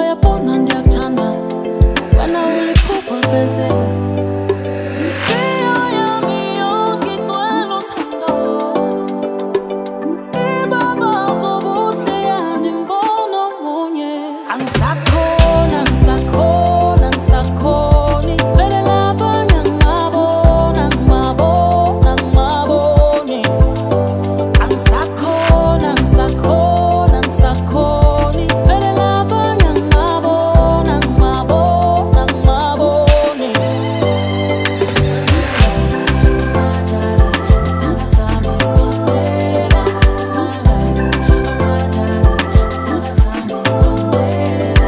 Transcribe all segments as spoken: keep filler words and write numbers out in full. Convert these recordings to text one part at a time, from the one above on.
uyabona ndiyakuthanda wena uliphupha lifezeka impilo yami yonke igcwele uthando ibabazo buhle yandimbono munye angisakhona angisakhona angisakhoni vele labanye ngibabona ngibabona ngibaboni angisakhona angisakhona angisakhoni vele labanye ngibabona ngibabona ngibaboni isithando sami sondela isithando sami sondela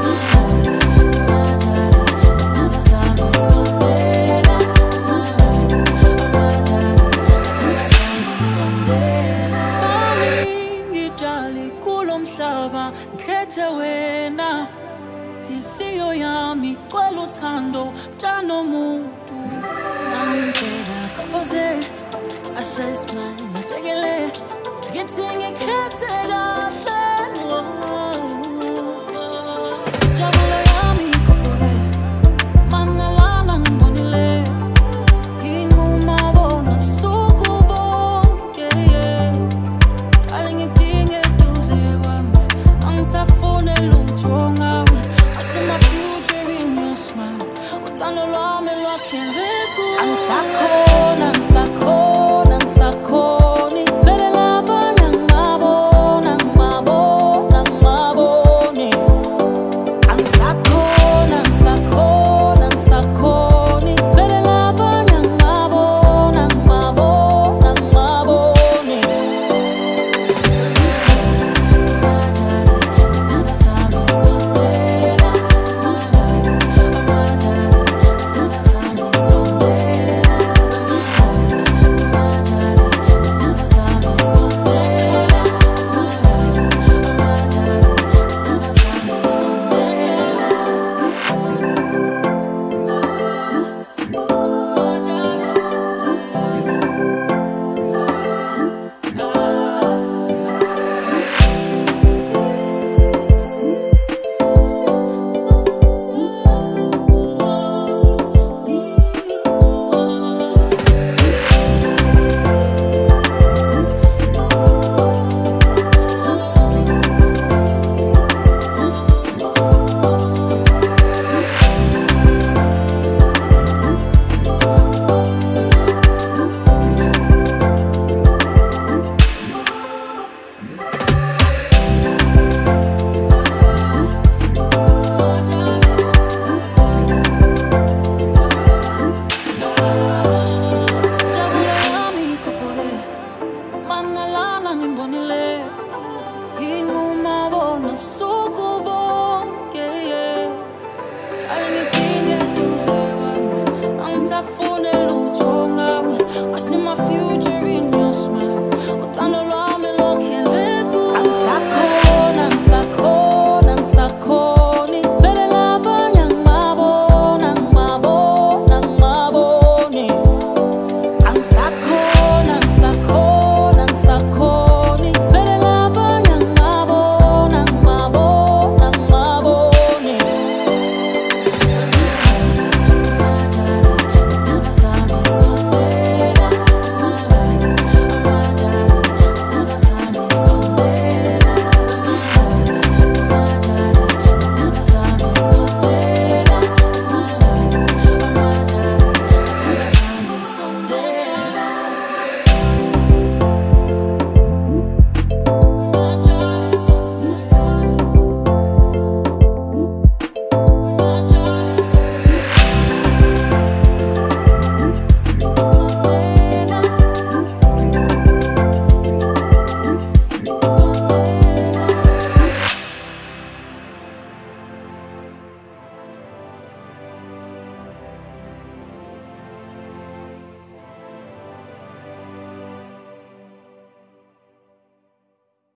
isithando sami sondela isithando sami sondela nami ngidali kulo mhlaba ngikhethe wena inhliziyo yami igcwele uthando mtshana omuntu angibheka kaphaze ashaye ismile ngibhekele ngithi ngikhethe kahle jabula